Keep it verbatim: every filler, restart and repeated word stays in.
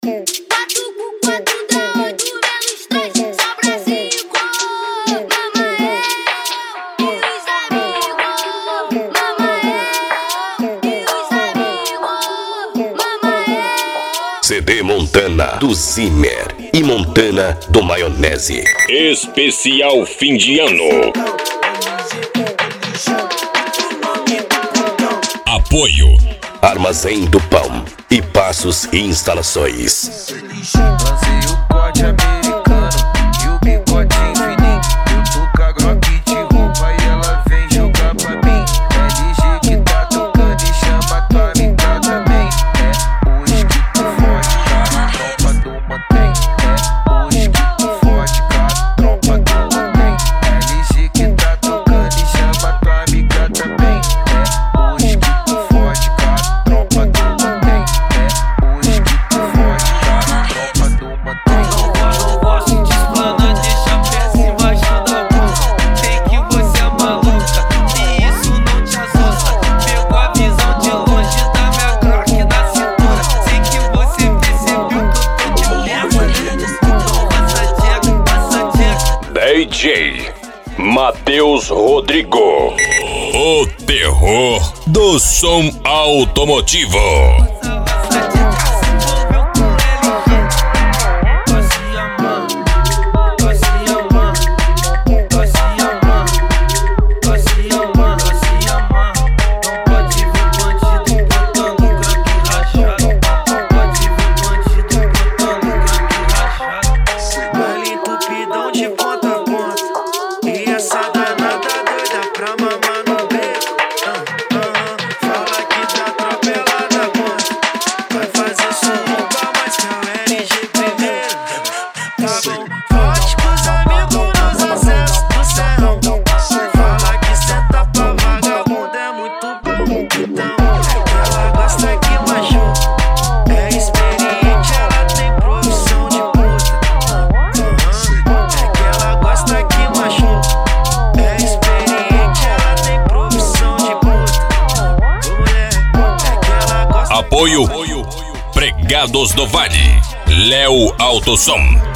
C D Montana do Zimmer e Montana do Maionese. Especial fim de ano. Apoio Armazém do Pão e Passos Instalações. Lancei o corte americano e o bigodinho fininho. Eu tô com a Glock de roupa e ela vem jogar pra mim. L G que tá tocando e chama tua amiga também. É hoje que tu fode, cara, a tropa do mantém. É hoje que tu fode, cara, a tropa do mantém. L G que tá tocando e chama tua amiga também. É hoje que tu fode, cara, a tropa do mantém. É hoje que tu fode, cara, a tropa do mantém. Eu gosto de explanar, deixa a peça embaixo da blusa. Sei que você é maluca e isso não te assusta. Pegou a visão de longe da minha Glock na cintura. Sei que você percebeu que eu tô de leva. Então passa dica, passa dica. D J Matheus Rodrigo, o terror do som automotivo. Apoio Pregados do Vale, Léo Autosom.